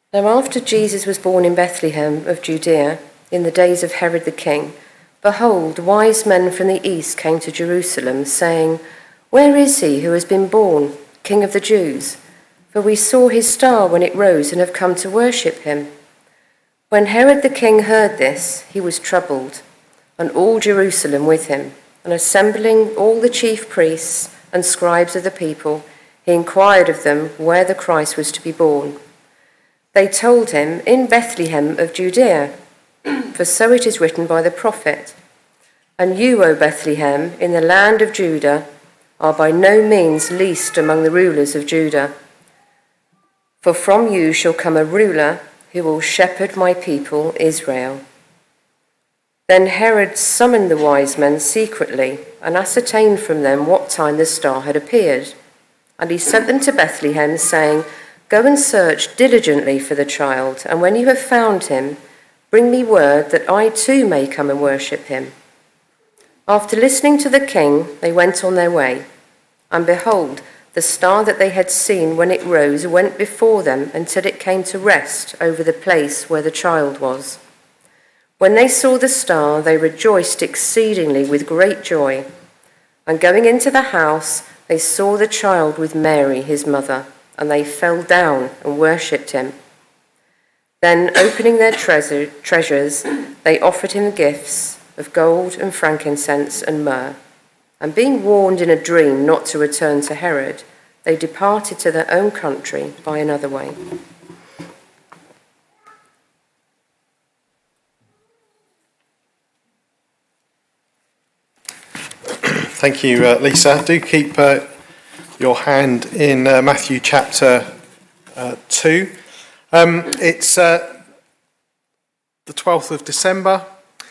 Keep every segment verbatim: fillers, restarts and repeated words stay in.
Now after Jesus was born in Bethlehem of Judea, in the days of Herod the king, behold, wise men from the east came to Jerusalem, saying, "Where is he who has been born, King of the Jews? For we saw his star when it rose and have come to worship him." When Herod the king heard this, he was troubled, and all Jerusalem with him. And assembling all the chief priests and scribes of the people, he inquired of them where the Christ was to be born. They told him, "In Bethlehem of Judea, for so it is written by the prophet, 'And you, O Bethlehem, in the land of Judah, are by no means least among the rulers of Judah. For from you shall come a ruler who will shepherd my people Israel.'" Then Herod summoned the wise men secretly and ascertained from them what time the star had appeared. And he sent them to Bethlehem, saying, "Go and search diligently for the child, and when you have found him, bring me word that I too may come and worship him." After listening to the king, they went on their way. And behold, the star that they had seen when it rose went before them until it came to rest over the place where the child was. When they saw the star, they rejoiced exceedingly with great joy. And going into the house, they saw the child with Mary, his mother, and they fell down and worshipped him. Then, opening their treasure, treasures, they offered him gifts of gold and frankincense and myrrh. And being warned in a dream not to return to Herod, they departed to their own country by another way. Thank you, uh, Lisa. Do keep uh, your hand in uh, Matthew chapter uh, two. Um, it's uh, the twelfth of December.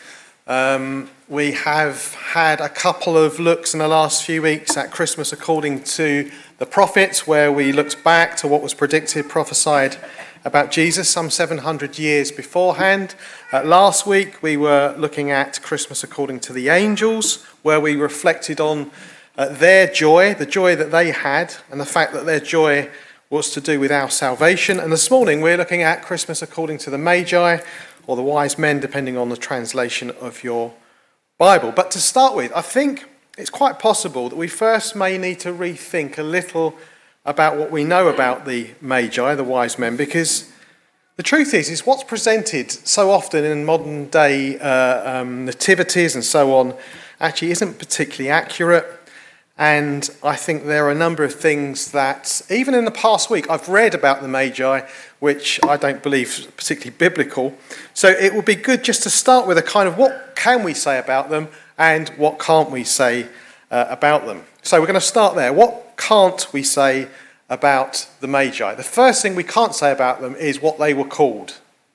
Um, we have had a couple of looks in the last few weeks at Christmas according to the prophets, where we looked back to what was predicted, prophesied about Jesus some seven hundred years beforehand. Uh, last week we were looking at Christmas according to the angels, where we reflected on uh, their joy, the joy that they had, and the fact that their joy was to do with our salvation. And this morning we're looking at Christmas according to the Magi, or the wise men, depending on the translation of your Bible. But to start with, I think it's quite possible that we first may need to rethink a little about what we know about the Magi, the wise men, because the truth is, is what's presented so often in modern day uh, um, nativities and so on actually isn't particularly accurate. And I think there are a number of things that, even in the past week, I've read about the Magi, which I don't believe is particularly biblical. So it would be good just to start with a kind of what can we say about them and what can't we say uh, about them. So we're going to start there. What can't we say about the Magi? The first thing we can't say about them is what they were called.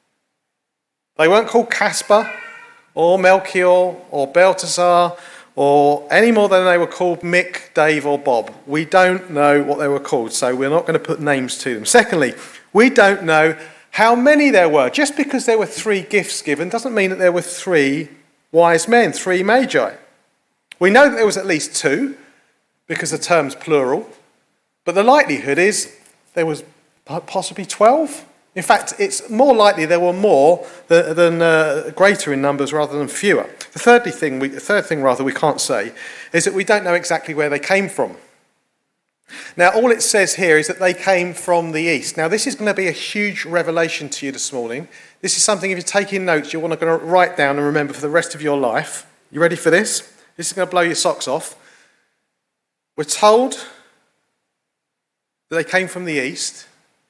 They weren't called Caspar or Melchior or Balthazar or any more than they were called Mick, Dave or Bob. We don't know what they were called, so we're not going to put names to them. Secondly, we don't know how many there were. Just because there were three gifts given doesn't mean that there were three wise men, three Magi. We know that there was at least two, because the term's plural, but the likelihood is there was possibly twelve. In fact, it's more likely there were more than, than uh, greater in numbers rather than fewer. The thirdly thing, we, the third thing rather we can't say is that we don't know exactly where they came from. Now, all it says here is that they came from the east. Now, this is going to be a huge revelation to you this morning. This is something, if you're taking notes, you're going to write down and remember for the rest of your life. You ready for this? This is going to blow your socks off. We're told that they came from the east.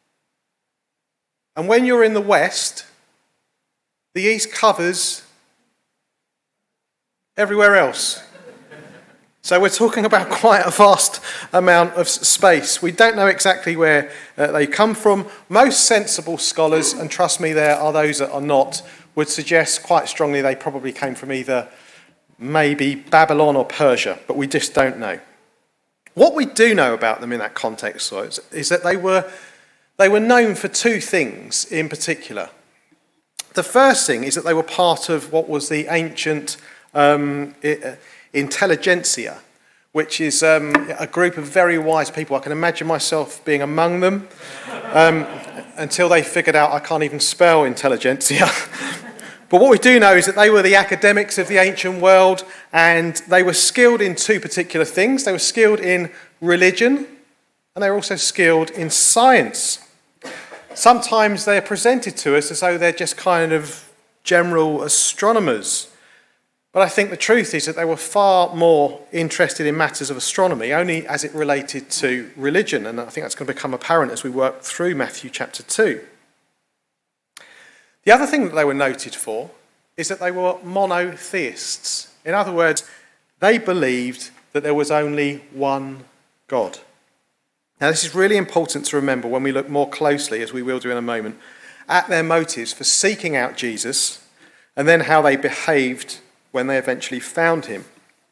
And when you're in the west, the east covers everywhere else. So we're talking about quite a vast amount of space. We don't know exactly where uh, they come from. Most sensible scholars, and trust me, there are those that are not, would suggest quite strongly they probably came from either maybe Babylon or Persia, but we just don't know. What we do know about them in that context though, is that they were They were known for two things in particular. The first thing is that they were part of what was the ancient um, intelligentsia, which is um, a group of very wise people. I can imagine myself being among them. Um, until they figured out I can't even spell intelligentsia. But what we do know is that they were the academics of the ancient world, and they were skilled in two particular things. They were skilled in religion, and they were also skilled in science. Sometimes they're presented to us as though they're just kind of general astronomers. But I think the truth is that they were far more interested in matters of astronomy, only as it related to religion. And I think that's going to become apparent as we work through Matthew chapter two. The other thing that they were noted for is that they were monotheists. In other words, they believed that there was only one God. Now, this is really important to remember when we look more closely, as we will do in a moment, at their motives for seeking out Jesus and then how they behaved when they eventually found him.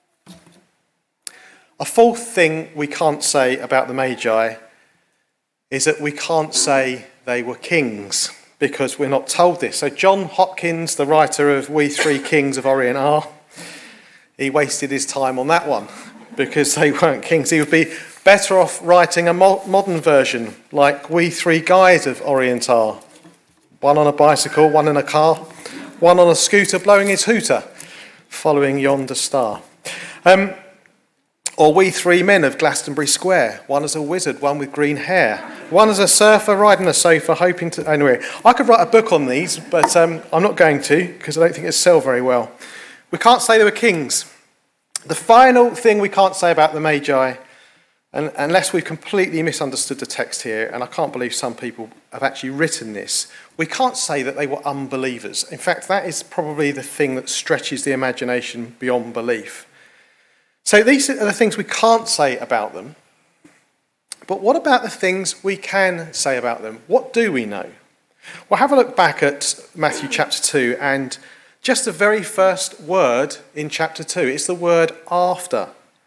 A fourth thing we can't say about the Magi is that we can't say they were kings, because we're not told this. So John Hopkins, the writer of We Three Kings of Orient Are, he wasted his time on that one because they weren't kings. He would be better off writing a mo- modern version like We Three Guys of Orient Are. One on a bicycle, one in a car, one on a scooter blowing his hooter, following yonder star. Um, or We Three Men of Glastonbury Square. One as a wizard, one with green hair. One as a surfer riding a sofa, hoping to... Anyway, I could write a book on these, but um, I'm not going to, because I don't think it'll sell very well. We can't say they were kings. The final thing we can't say about the Magi, and unless we've completely misunderstood the text here, and I can't believe some people have actually written this, we can't say that they were unbelievers. In fact, that is probably the thing that stretches the imagination beyond belief. So these are the things we can't say about them. But what about the things we can say about them? What do we know? Well, have a look back at Matthew chapter two, and just the very first word in chapter two, it's the word after.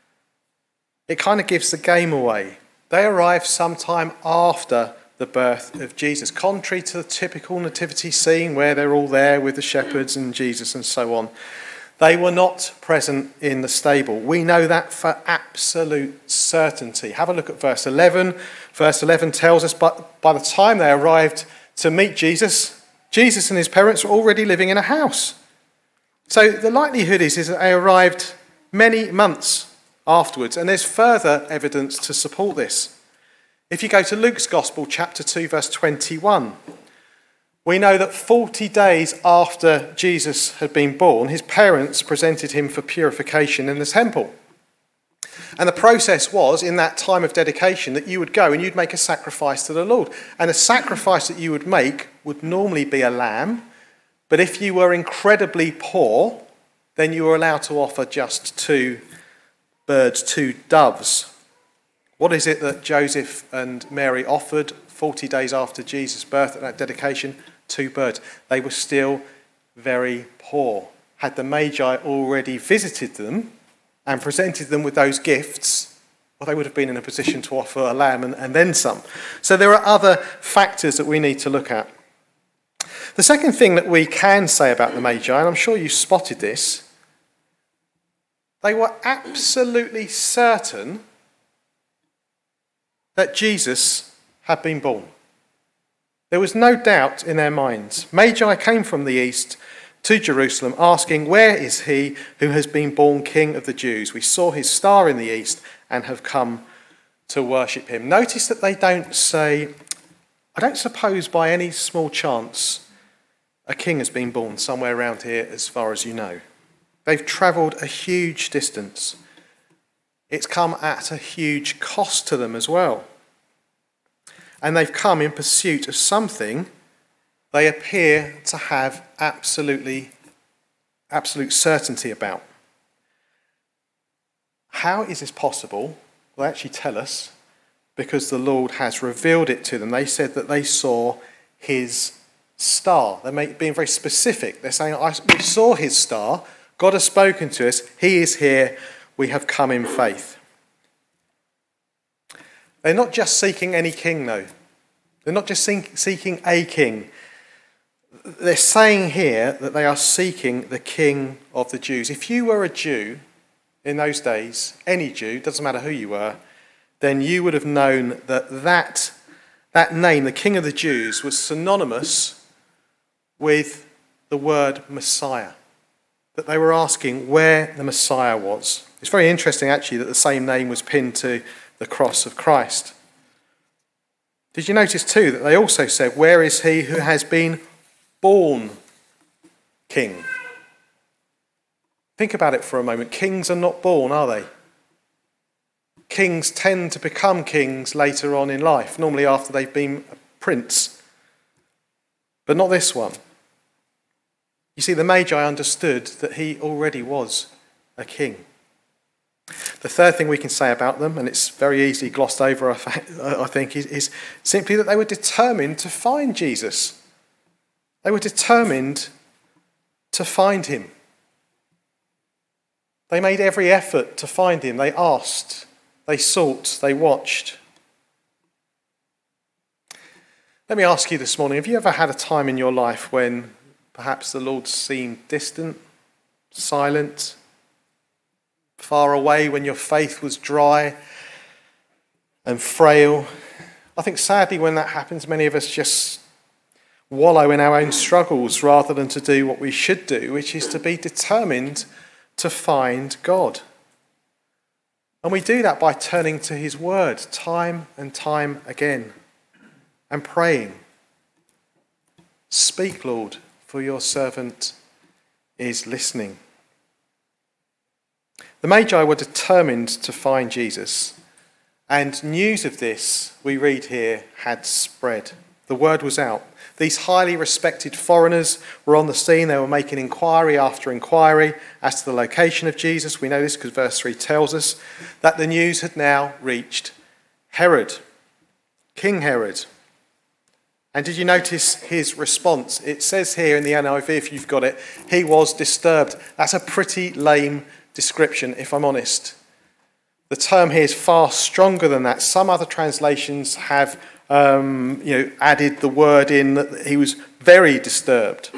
It kind of gives the game away. They arrived sometime after the birth of Jesus, contrary to the typical nativity scene where they're all there with the shepherds and Jesus and so on. They were not present in the stable. We know that for absolute certainty. Have a look at verse eleven. Verse eleven tells us, but by the time they arrived to meet Jesus, Jesus and his parents were already living in a house. So the likelihood is, is that they arrived many months afterwards, and there's further evidence to support this. If you go to Luke's Gospel, chapter two, verse twenty-one, we know that forty days after Jesus had been born, his parents presented him for purification in the temple. And the process was, in that time of dedication, that you would go and you'd make a sacrifice to the Lord. And the sacrifice that you would make would normally be a lamb, but if you were incredibly poor, then you were allowed to offer just two birds, two doves. What is it that Joseph and Mary offered forty days after Jesus' birth at that dedication? Two birds. They were still very poor. Had the Magi already visited them and presented them with those gifts, well, they would have been in a position to offer a lamb and, and then some. So there are other factors that we need to look at. The second thing that we can say about the Magi, and I'm sure you spotted this, they were absolutely certain that Jesus had been born. There was no doubt in their minds. Magi came from the east to Jerusalem asking, where is he who has been born King of the Jews? We saw his star in the east and have come to worship him. Notice that they don't say, I don't suppose by any small chance a king has been born somewhere around here as far as you know. They've travelled a huge distance. It's come at a huge cost to them as well. And they've come in pursuit of something they appear to have absolutely, absolute certainty about. How is this possible? Well, they actually tell us, because the Lord has revealed it to them. They said that they saw his star. They're being very specific. They're saying, we saw his star. God has spoken to us. He is here. We have come in faith. They're not just seeking any king, though. They're not just seeking a king. They're saying here that they are seeking the King of the Jews. If you were a Jew in those days, any Jew, doesn't matter who you were, then you would have known that that, that name, the King of the Jews, was synonymous with the word Messiah, that they were asking where the Messiah was. It's very interesting, actually, that the same name was pinned to the cross of Christ. Did you notice, too, that they also said, where is he who has been born king? Think about it for a moment. Kings are not born, are they? Kings tend to become kings later on in life, normally after they've been a prince. But not this one. You see, the Magi understood that he already was a king. The third thing we can say about them, and it's very easily glossed over, I think, is, is simply that they were determined to find Jesus. They were determined to find him. They made every effort to find him. They asked, they sought, they watched. Let me ask you this morning, have you ever had a time in your life when perhaps the Lord seemed distant, silent, far away, when your faith was dry and frail? I think sadly when that happens, many of us just wallow in our own struggles rather than to do what we should do, which is to be determined to find God. And we do that by turning to his word time and time again and praying. Speak, Lord, for your servant is listening. The Magi were determined to find Jesus, and news of this, we read here, had spread. The word was out. These highly respected foreigners were on the scene. They were making inquiry after inquiry as to the location of Jesus. We know this because verse three tells us that the news had now reached Herod, King Herod. And did you notice his response? It says here in the N I V, if you've got it, he was disturbed. That's a pretty lame description, if I'm honest. The term here is far stronger than that. Some other translations have um, you know, added the word in that he was very disturbed.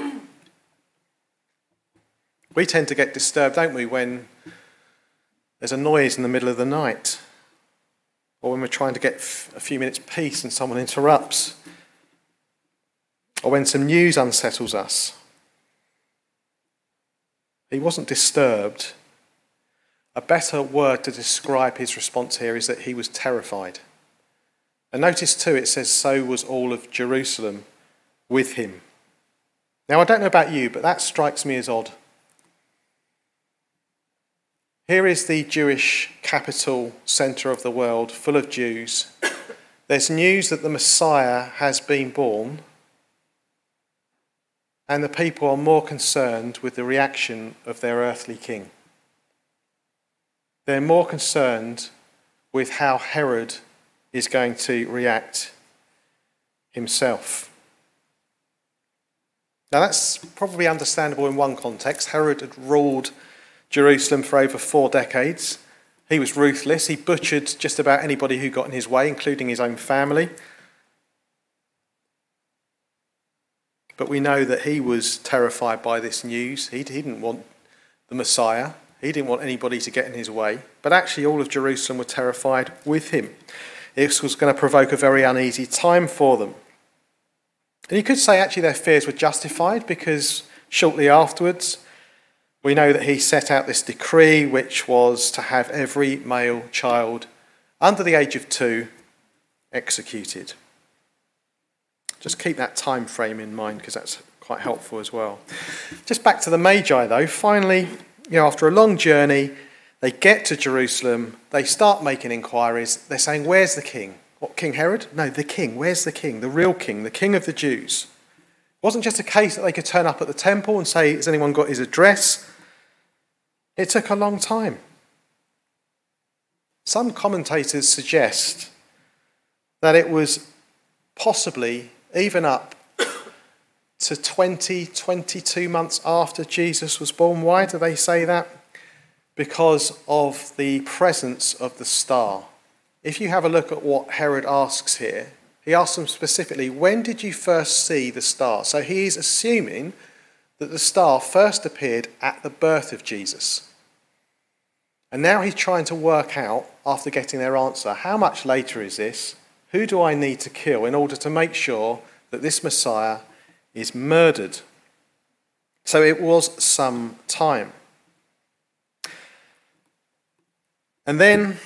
We tend to get disturbed, don't we, when there's a noise in the middle of the night, or when we're trying to get a few minutes peace and someone interrupts, or when some news unsettles us. He wasn't disturbed. A better word to describe his response here is that he was terrified. And notice too, it says, so was all of Jerusalem with him. Now, I don't know about you, but that strikes me as odd. Here is the Jewish capital centre of the world, full of Jews. There's news that the Messiah has been born, and the people are more concerned with the reaction of their earthly king. They're more concerned with how Herod is going to react himself. Now that's probably understandable in one context. Herod had ruled Jerusalem for over four decades. He was ruthless. He butchered just about anybody who got in his way, including his own family. But we know that he was terrified by this news. He didn't want the Messiah. He didn't want anybody to get in his way. But actually all of Jerusalem were terrified with him. This was going to provoke a very uneasy time for them. And you could say actually their fears were justified, because shortly afterwards we know that he set out this decree, which was to have every male child under the age of two executed. Just keep that time frame in mind, because that's quite helpful as well. Just back to the Magi though. Finally, you know, after a long journey, they get to Jerusalem, they start making inquiries. They're saying, where's the king? What, King Herod? No, the king. Where's the king? The real king, the king of the Jews. It wasn't just a case that they could turn up at the temple and say, has anyone got his address? It took a long time. Some commentators suggest that it was possibly even up to twenty, twenty-two months after Jesus was born. Why do they say that? Because of the presence of the star. If you have a look at what Herod asks here, he asks them specifically, when did you first see the star? So he's assuming that the star first appeared at the birth of Jesus. And now he's trying to work out, after getting their answer, how much later is this? Who do I need to kill in order to make sure that this Messiah is murdered? So it was some time. And then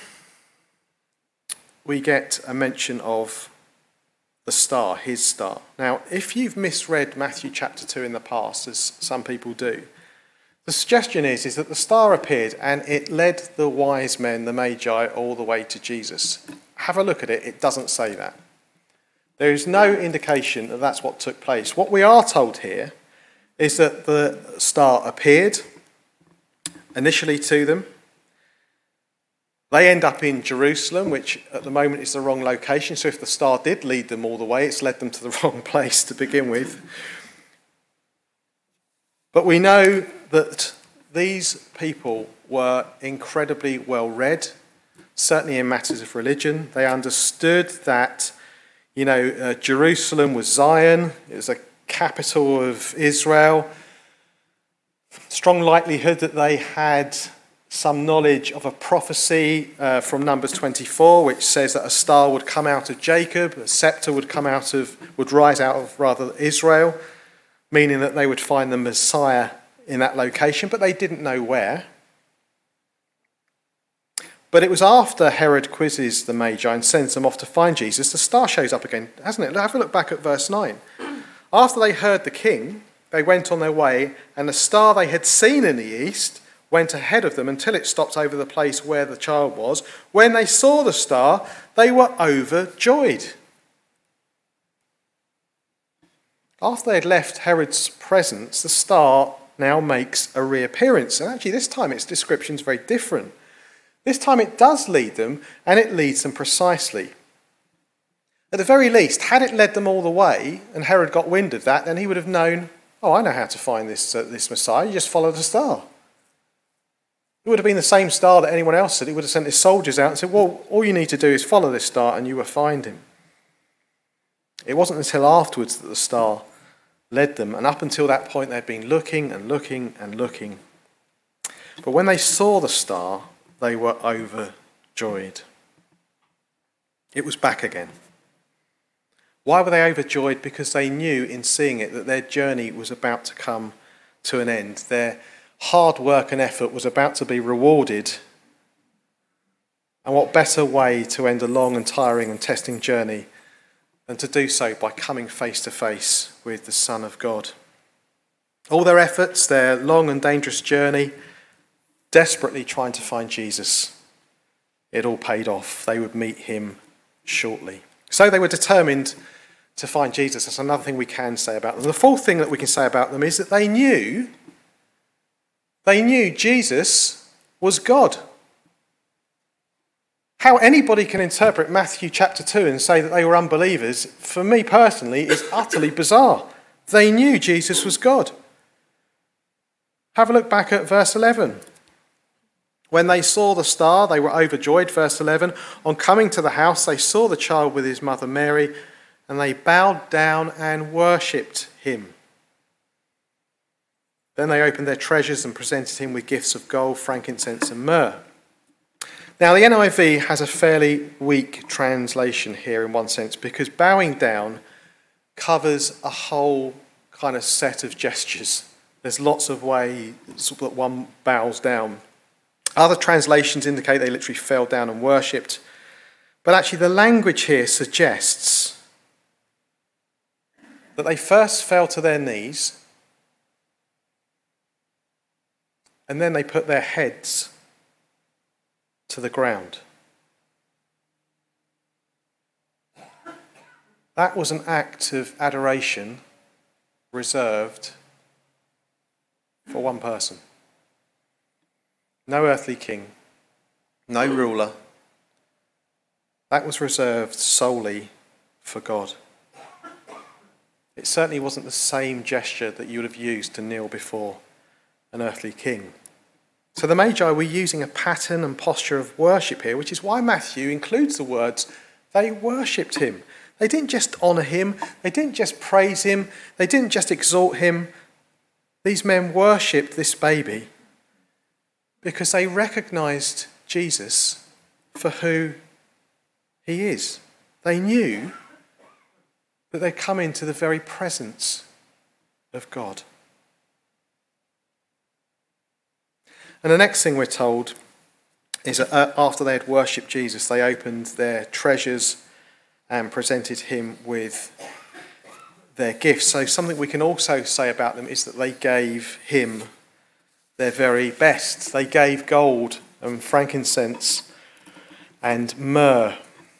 we get a mention of the star, his star. Now, if you've misread Matthew chapter two in the past, as some people do, the suggestion is, is that the star appeared and it led the wise men, the Magi, all the way to Jesus. Have a look at it. It doesn't say that. There is no indication that that's what took place. What we are told here is that the star appeared initially to them. They end up in Jerusalem, which at the moment is the wrong location. So if the star did lead them all the way, it's led them to the wrong place to begin with. But we know that these people were incredibly well read, certainly in matters of religion. They understood that, you know, uh, Jerusalem was Zion. It was a capital of Israel. Strong likelihood that they had some knowledge of a prophecy uh, from Numbers twenty-four, which says that a star would come out of Jacob, a scepter would come out of, would rise out of rather Israel, meaning that they would find the Messiah in that location, but they didn't know where. But it was after Herod quizzes the Magi and sends them off to find Jesus, the star shows up again, hasn't it? Have a look back at verse nine. After they heard the king, they went on their way, and the star they had seen in the east went ahead of them until it stopped over the place where the child was. When they saw the star, they were overjoyed. After they had left Herod's presence, the star now makes a reappearance. And actually this time its description is very different. This time it does lead them, and it leads them precisely. At the very least, had it led them all the way, and Herod got wind of that, then he would have known, oh, I know how to find this, uh, this Messiah. You just follow the star. It would have been the same star that anyone else said. He would have sent his soldiers out and said, well, all you need to do is follow this star and you will find him. It wasn't until afterwards that the star led them, and up until that point they'd been looking and looking and looking. But when they saw the star, they were overjoyed. It was back again. Why were they overjoyed? Because they knew in seeing it that their journey was about to come to an end. Their hard work and effort was about to be rewarded. And what better way to end a long and tiring and testing journey than to do so by coming face to face with the Son of God. All their efforts, their long and dangerous journey, desperately trying to find Jesus, it all paid off. They would meet him shortly. So they were determined to find Jesus. That's another thing we can say about them. The fourth thing that we can say about them is that they knew, they knew Jesus was God. How anybody can interpret Matthew chapter two and say that they were unbelievers, for me personally, is utterly bizarre. They knew Jesus was God. Have a look back at verse eleven. When they saw the star, they were overjoyed. Verse eleven, on coming to the house, they saw the child with his mother Mary, and they bowed down and worshipped him. Then they opened their treasures and presented him with gifts of gold, frankincense, and myrrh. Now, the N I V has a fairly weak translation here in one sense, because bowing down covers a whole kind of set of gestures. There's lots of ways that one bows down. Other translations indicate they literally fell down and worshipped. But actually the language here suggests that they first fell to their knees, and then they put their heads to the ground. That was an act of adoration reserved for one person. No earthly king, no ruler. That was reserved solely for God. It certainly wasn't the same gesture that you would have used to kneel before an earthly king. So the Magi were using a pattern and posture of worship here, which is why Matthew includes the words, they worshipped him. They didn't just honour him, they didn't just praise him, they didn't just exalt him. These men worshipped this baby because they recognised Jesus for who he is. They knew that they'd come into the very presence of God. And the next thing we're told is that after they had worshipped Jesus, they opened their treasures and presented him with their gifts. So something we can also say about them is that they gave him their very best. They gave gold and frankincense and myrrh.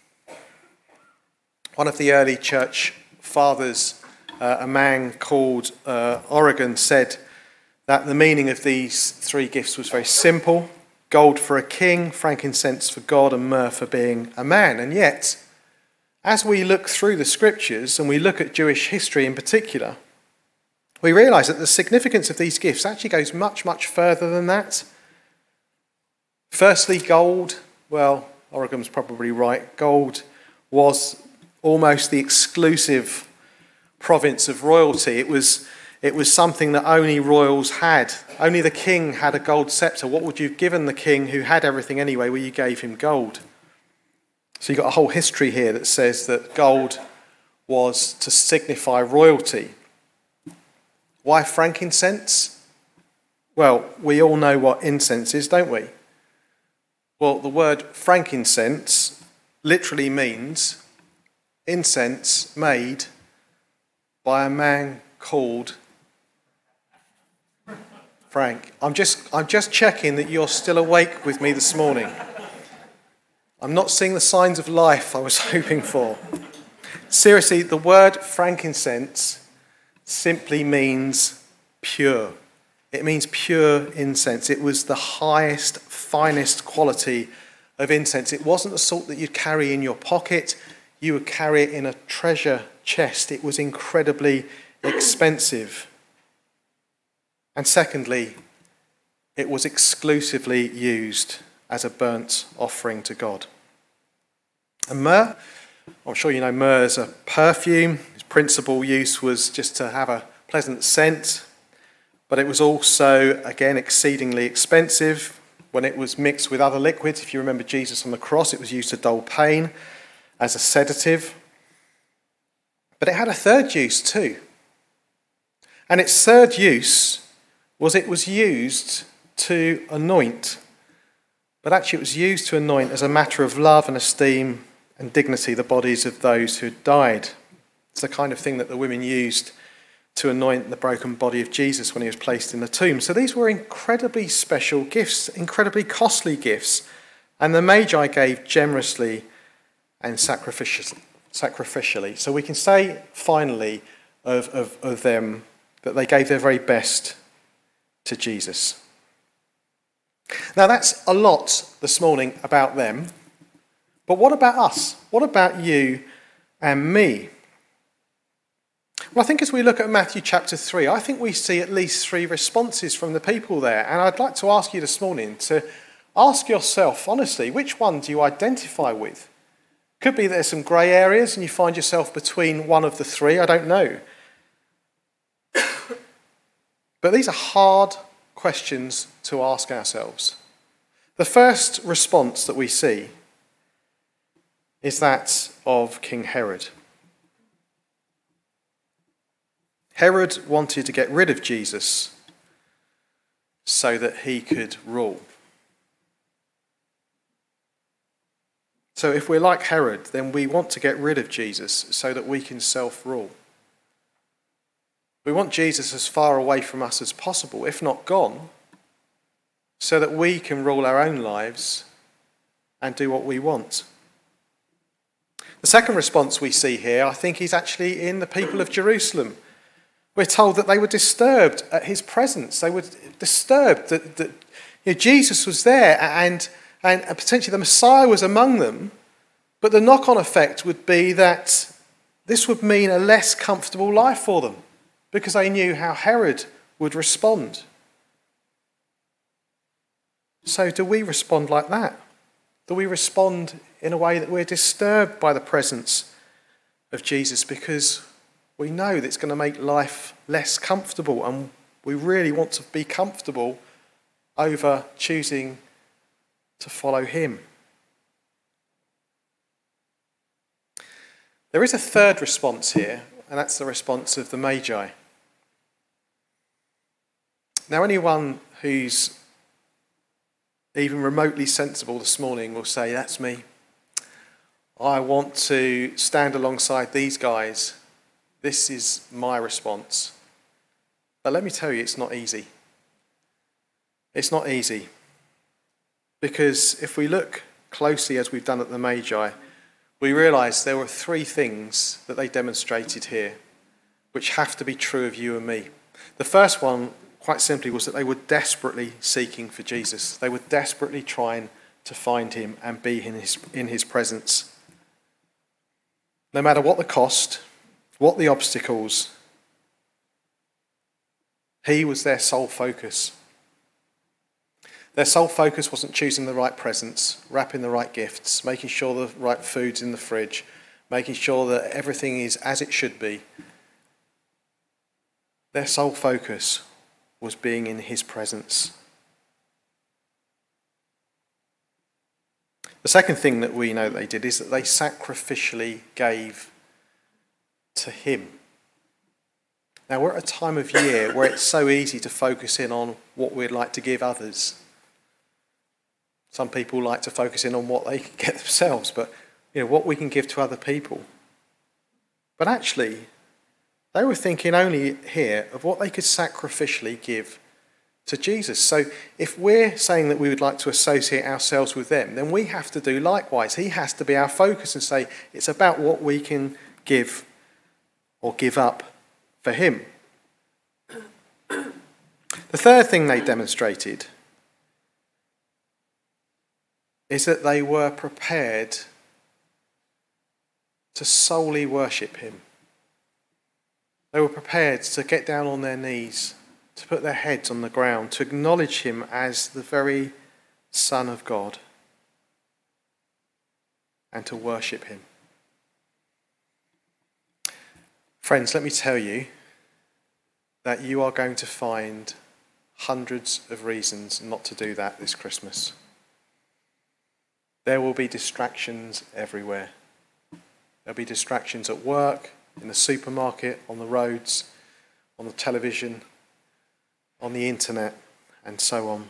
One of the early church fathers, uh, a man called uh, Origen, said that the meaning of these three gifts was very simple: gold for a king, frankincense for God, and myrrh for being a man. And yet, as we look through the scriptures and we look at Jewish history in particular, we realise that the significance of these gifts actually goes much, much further than that. Firstly, gold. Well, Origen's probably right. Gold was almost the exclusive province of royalty. It was, it was something that only royals had. Only the king had a gold sceptre. What would you have given the king who had everything anyway? Well, you gave him gold. So you've got a whole history here that says that gold was to signify royalty. Why frankincense? Well, we all know what incense is, don't we? Well, the word frankincense literally means incense made by a man called Frank. I'm just, I'm just checking that you're still awake with me this morning. I'm not seeing the signs of life I was hoping for. Seriously, the word frankincense simply means pure. It means pure incense. It was the highest, finest quality of incense. It wasn't the sort that you'd carry in your pocket. You would carry it in a treasure chest. It was incredibly expensive. And secondly, it was exclusively used as a burnt offering to God. And myrrh, I'm sure you know myrrh is a perfume. Its principal use was just to have a pleasant scent, but it was also, again, exceedingly expensive. When it was mixed with other liquids, if you remember Jesus on the cross, it was used to dull pain as a sedative. But it had a third use too. And its third use was it was used to anoint. But actually it was used to anoint as a matter of love and esteem and dignity the bodies of those who had died. It's the kind of thing that the women used to anoint the broken body of Jesus when he was placed in the tomb. So these were incredibly special gifts, incredibly costly gifts. And the Magi gave generously and sacrificially. sacrificially. So we can say finally of, of, of them that they gave their very best to Jesus. Now that's a lot this morning about them, but what about us? What about you and me? Well, I think as we look at Matthew chapter three, I think we see at least three responses from the people there, and I'd like to ask you this morning to ask yourself, honestly, which one do you identify with? Could be there's some grey areas and you find yourself between one of the three, I don't know. But these are hard questions to ask ourselves. The first response that we see is that of King Herod. Herod wanted to get rid of Jesus so that he could rule. So if we're like Herod, then we want to get rid of Jesus so that we can self-rule. We want Jesus as far away from us as possible, if not gone, so that we can rule our own lives and do what we want. The second response we see here, I think, is actually in the people of Jerusalem. We're told that they were disturbed at his presence. They were disturbed that, that you know, Jesus was there and, and potentially the Messiah was among them. But the knock-on effect would be that this would mean a less comfortable life for them because they knew how Herod would respond. So do we respond like that? Do we respond in a way that we're disturbed by the presence of Jesus because we know that it's going to make life less comfortable and we really want to be comfortable over choosing to follow him? There is a third response here, and that's the response of the Magi. Now, anyone who's even remotely sensible this morning will say, that's me. I want to stand alongside these guys. This is my response. But let me tell you, it's not easy. It's not easy. Because if we look closely as we've done at the Magi, we realise there were three things that they demonstrated here, which have to be true of you and me. The first one, quite simply, was that they were desperately seeking for Jesus. They were desperately trying to find him and be in his, in his presence. No matter what the cost, what the obstacles, he was their sole focus. Their sole focus wasn't choosing the right presents, wrapping the right gifts, making sure the right food's in the fridge, making sure that everything is as it should be. Their sole focus was being in his presence. The second thing that we know that they did is that they sacrificially gave to him. Now, we're at a time of year where it's so easy to focus in on what we'd like to give others. Some people like to focus in on what they can get themselves, but you know, what we can give to other people. But actually, they were thinking only here of what they could sacrificially give to Jesus. So if we're saying that we would like to associate ourselves with them, then we have to do likewise. He has to be our focus and say it's about what we can give or give up for him. The third thing they demonstrated is that they were prepared to solely worship him. They were prepared to get down on their knees, to put their heads on the ground, to acknowledge him as the very Son of God, and to worship him. Friends, let me tell you that you are going to find hundreds of reasons not to do that this Christmas. There will be distractions everywhere. There'll be distractions at work, in the supermarket, on the roads, on the television, on the internet, and so on.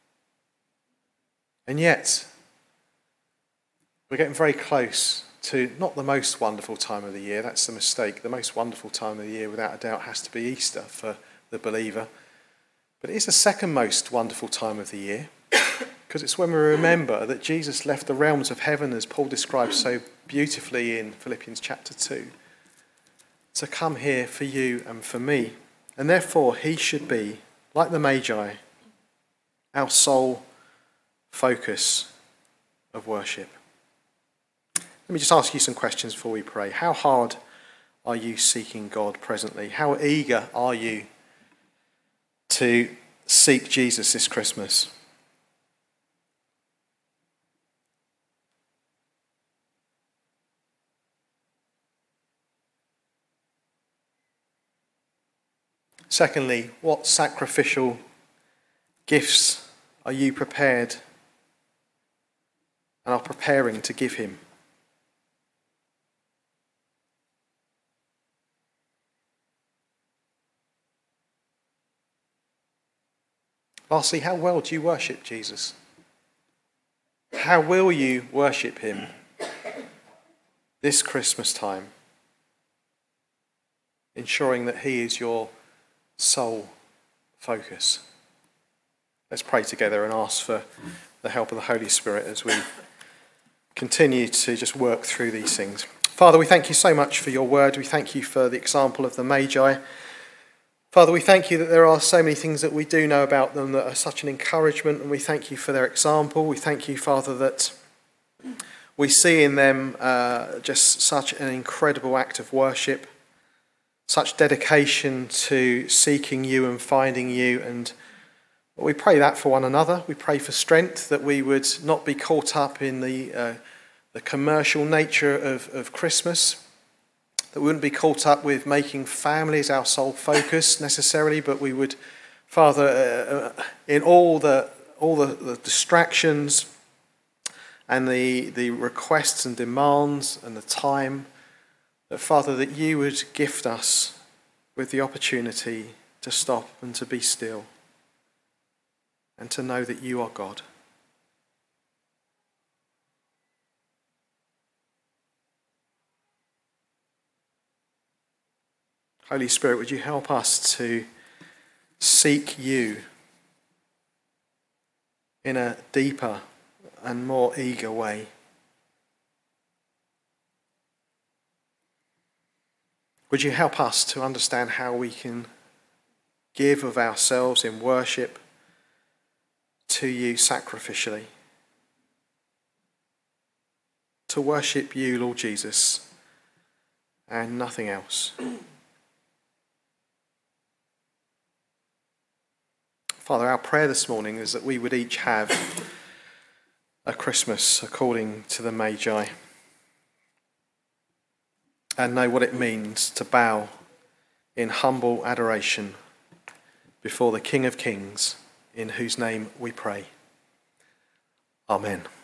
And yet, we're getting very close to not the most wonderful time of the year. That's the mistake. The most wonderful time of the year, without a doubt, has to be Easter for the believer. But it is the second most wonderful time of the year, because it's when we remember that Jesus left the realms of heaven, as Paul describes so beautifully in Philippians chapter two, to come here for you and for me. And therefore, he should be, like the Magi, our sole focus of worship. Let me just ask you some questions before we pray. How hard are you seeking God presently? How eager are you to seek Jesus this Christmas? Secondly, what sacrificial gifts are you prepared and are preparing to give him? Lastly, how well do you worship Jesus? How will you worship him this Christmas time, ensuring that he is your sole focus? Let's pray together and ask for the help of the Holy Spirit as we continue to just work through these things. Father, we thank you so much for your word. We thank you for the example of the Magi. Father, we thank you that there are so many things that we do know about them that are such an encouragement, and we thank you for their example. We thank you, Father, that we see in them uh, just such an incredible act of worship, such dedication to seeking you and finding you. And we pray that for one another. We pray for strength, that we would not be caught up in the uh, the commercial nature of, of Christmas, that we wouldn't be caught up with making families our sole focus necessarily, but we would, Father, uh, in all the all the, the distractions and the the requests and demands and the time, That, Father, that you would gift us with the opportunity to stop and to be still and to know that you are God. Holy Spirit, would you help us to seek you in a deeper and more eager way? Would you help us to understand how we can give of ourselves in worship to you sacrificially? To worship you, Lord Jesus, and nothing else. Father, our prayer this morning is that we would each have a Christmas according to the Magi and know what it means to bow in humble adoration before the King of Kings, in whose name we pray. Amen.